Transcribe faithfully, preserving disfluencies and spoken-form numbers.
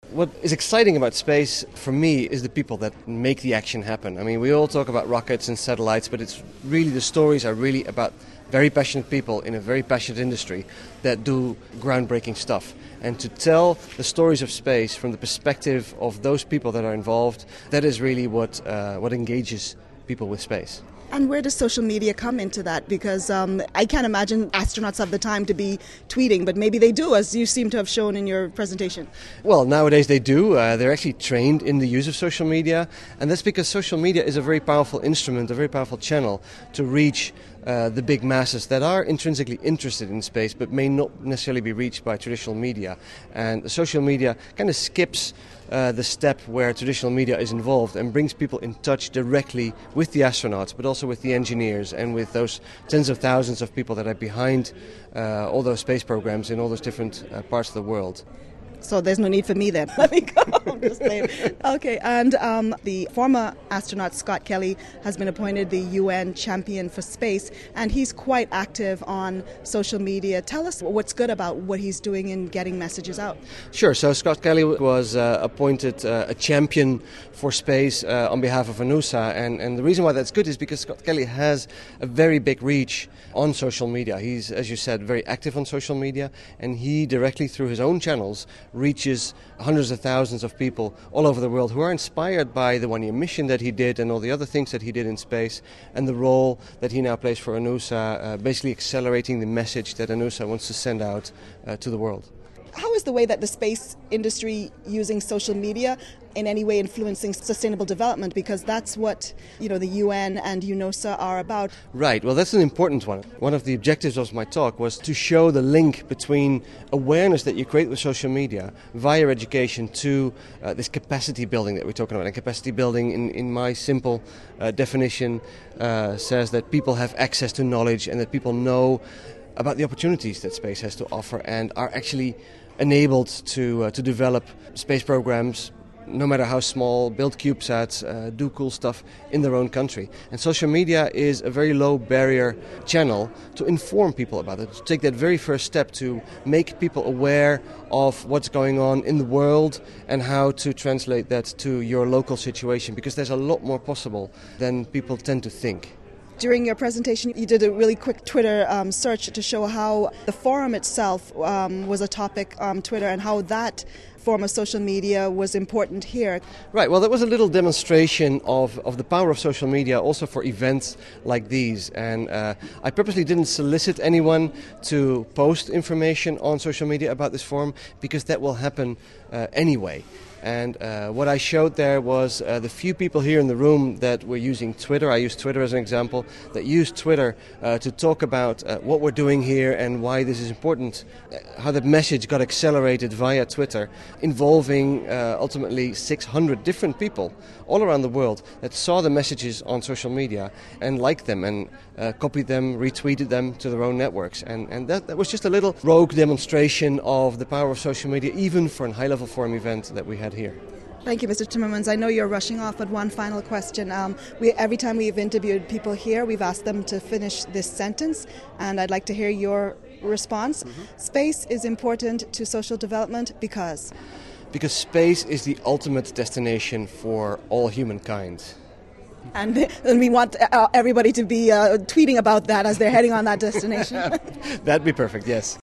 what is exciting about space for me is the people that make the action happen. I mean, we all talk about rockets and satellites, but it's really, the stories are really about very passionate people in a very passionate industry that do groundbreaking stuff. And to tell the stories of space from the perspective of those people that are involved, that is really what uh, what engages people with space. And where does social media come into that? Because um, I can't imagine astronauts have the time to be tweeting, but maybe they do, as you seem to have shown in your presentation. Well, nowadays they do. Uh, they're actually trained in the use of social media, and that's because social media is a very powerful instrument, a very powerful channel to reach uh, the big masses that are intrinsically interested in space but may not necessarily be reached by traditional media. And social media kind of skips Uh, the step where traditional media is involved and brings people in touch directly with the astronauts, but also with the engineers and with those tens of thousands of people that are behind uh, all those space programs in all those different uh, parts of the world. So there's no need for me then. Let me go. I'm just saying. Okay, and um, the former astronaut Scott Kelly has been appointed the U N champion for space, and he's quite active on social media. Tell us what's good about what he's doing in getting messages out. Sure. So Scott Kelly was uh, appointed uh, a champion for space uh, on behalf of ANUSA, and, and the reason why that's good is because Scott Kelly has a very big reach on social media. He's, as you said, very active on social media, and he directly through his own channels reaches hundreds of thousands of people all over the world who are inspired by the one-year mission that he did and all the other things that he did in space and the role that he now plays for ANUSA, uh, basically accelerating the message that ANUSA wants to send out uh, to the world. How is the way that the space industry using social media in any way influencing sustainable development? Because that's what, you know, the U N and UNOSA are about. Right. Well, that's an important one. One of the objectives of my talk was to show the link between awareness that you create with social media via education to uh, this capacity building that we're talking about. And capacity building, in, in my simple uh, definition, uh, says that people have access to knowledge and that people know about the opportunities that space has to offer and are actually enabled to uh, to develop space programs, no matter how small, build CubeSats, uh, do cool stuff in their own country. And social media is a very low barrier channel to inform people about it, to take that very first step to make people aware of what's going on in the world and how to translate that to your local situation, because there's a lot more possible than people tend to think. During your presentation, you did a really quick Twitter um, search to show how the forum itself um, was a topic on Twitter and how that form of social media was important here. Right, well, that was a little demonstration of, of the power of social media also for events like these. And uh, I purposely didn't solicit anyone to post information on social media about this forum because that will happen uh, anyway. And uh, what I showed there was uh, the few people here in the room that were using Twitter. I used Twitter as an example, that used Twitter uh, to talk about uh, what we're doing here and why this is important, uh, how that message got accelerated via Twitter, involving uh, ultimately six hundred different people all around the world that saw the messages on social media and liked them and uh, copied them, retweeted them to their own networks. And, and that, that was just a little rogue demonstration of the power of social media, even for a high-level forum event that we had here. Thank you, Mister Timmermans. I know you're rushing off, but one final question. Um, we, every time we've interviewed people here, we've asked them to finish this sentence, and I'd like to hear your response. Mm-hmm. Space is important to social development because? Because space is the ultimate destination for all humankind. And, and we want uh, everybody to be uh, tweeting about that as they're heading on that destination. That'd be perfect, yes.